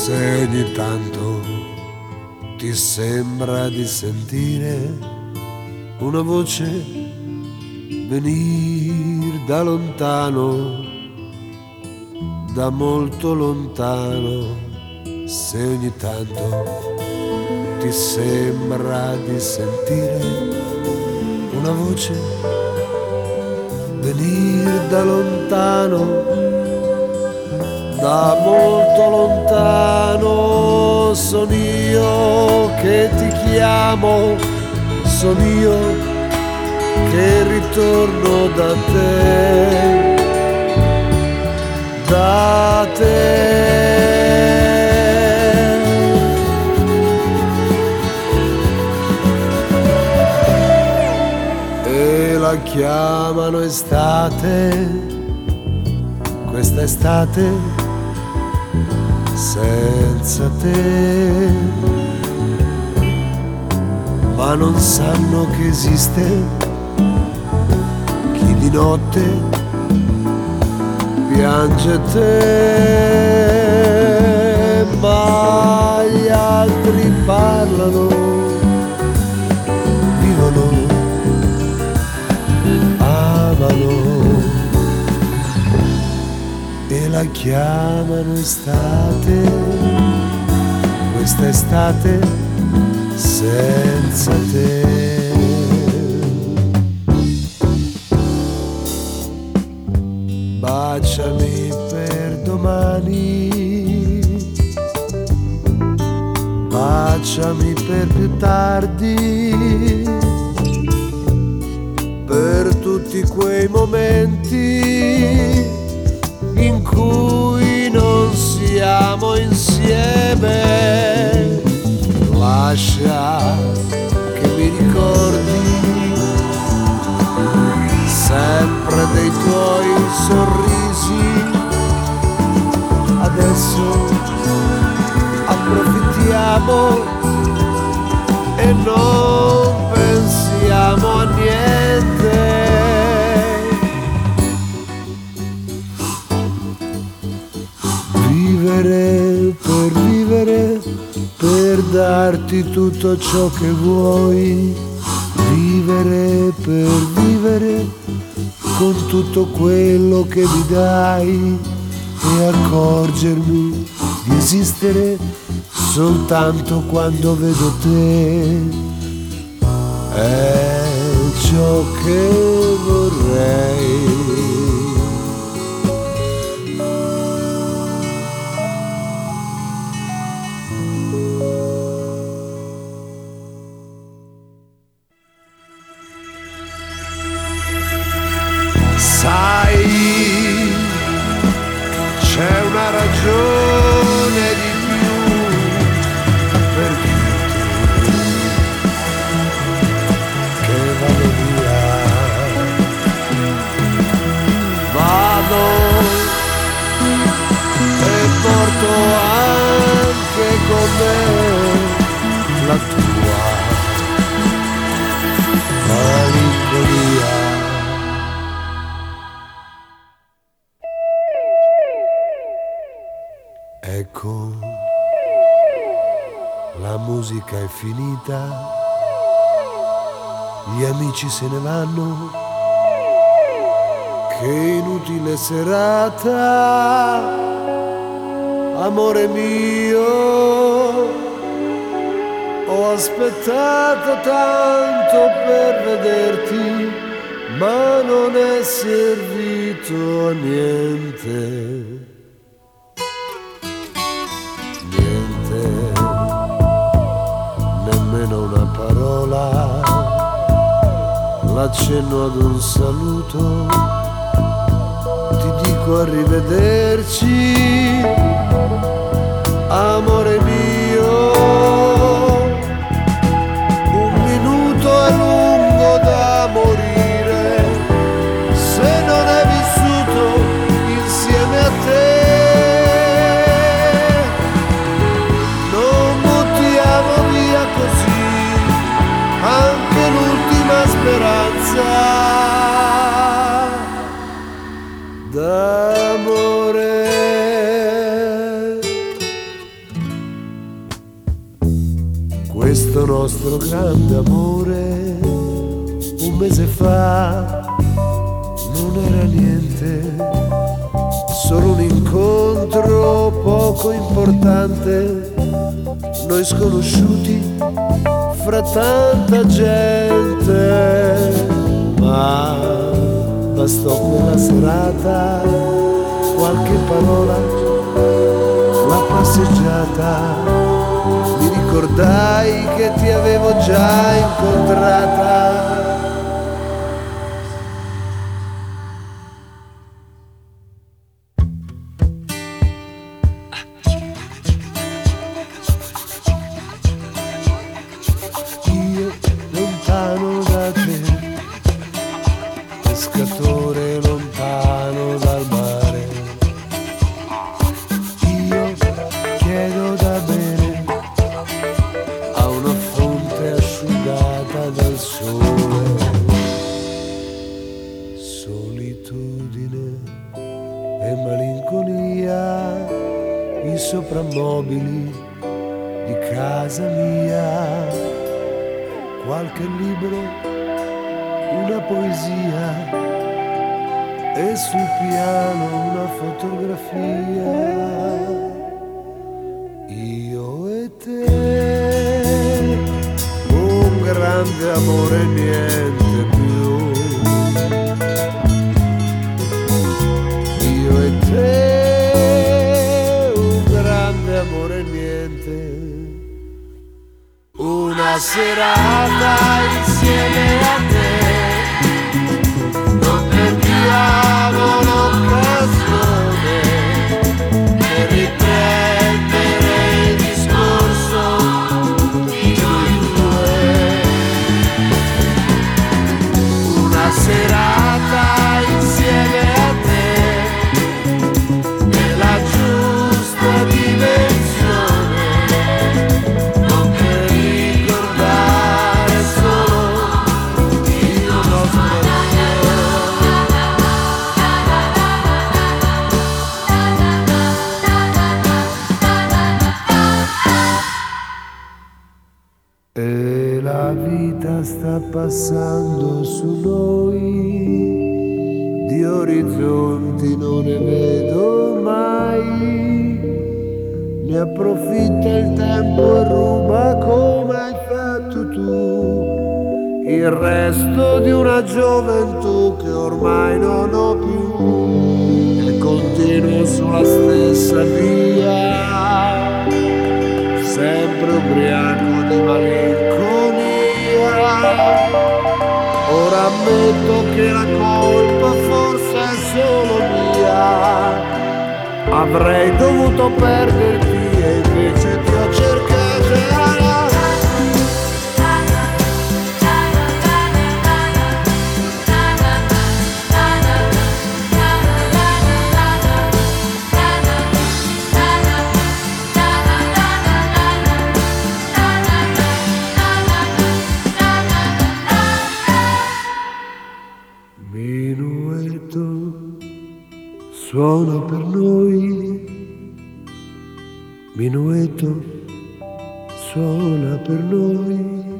Se ogni tanto ti sembra di sentire una voce venir da lontano, da molto lontano, se ogni tanto ti sembra di sentire una voce venir da lontano, da molto lontano, son io che ti chiamo, son io che ritorno da te, da te. E la chiamano estate, questa estate senza te, ma non sanno che esiste chi di notte piange te, ma gli altri parlano, vivono, amano e la chiamano estate, questa estate senza te. Baciami per domani, baciami per più tardi, per tutti quei momenti in cui non siamo insieme. Lascia che mi ricordi sempre dei tuoi sorrisi. Adesso approfittiamo e non pensiamo a niente. Vivere, per darti tutto ciò che vuoi, vivere per vivere con tutto quello che mi dai e accorgermi di esistere soltanto quando vedo te. È ciò che vorrei. Sai, c'è una ragione di più perché tu che vado via, vado e porto anche con me la tua malinconia. Ecco, la musica è finita, gli amici se ne vanno, che inutile serata, amore mio, ho aspettato tanto per vederti, ma non è servito a niente. Nemmeno una parola, l'accenno ad un saluto, ti dico arrivederci, amore mio, un minuto è lungo da morire, se non è vissuto insieme a te. Anche l'ultima speranza d'amore. questo nostro grande amore un mese fa non era niente, solo un incontro poco importante, noi sconosciuti fra tanta gente, ma bastò quella serata, qualche parola, la passeggiata. Mi ricordai che ti avevo già incontrata. Io lontano da te, pescatore lontano dal mare. Io chiedo da bere a una fonte asciugata dal sole. Solitudine e malinconia, i soprammobili di casa mia, qualche libro, una poesia e sul piano una fotografia. Io e te, un grande amore, niente più. Io e te, un grande amore, niente. Una serata insieme a te, non perdiamo l'occasione per riprendere il discorso di noi due. Una serata insieme a te, nella giusta dimensione, non per ricordare solo il nostro amore. E la vita sta passando su noi, di orizzonti non ne vedo mai. Ne approfitta il tempo e ruba come hai fatto tu il resto di una gioventù che ormai non ho più, e continuo sulla stessa via, sempre ubriaco di malinconia. Ora ammetto che la colpa forse è solo mia, avrei dovuto perderti e invece ti ho cercata. Minuetto suona per noi, minuetto suona per noi.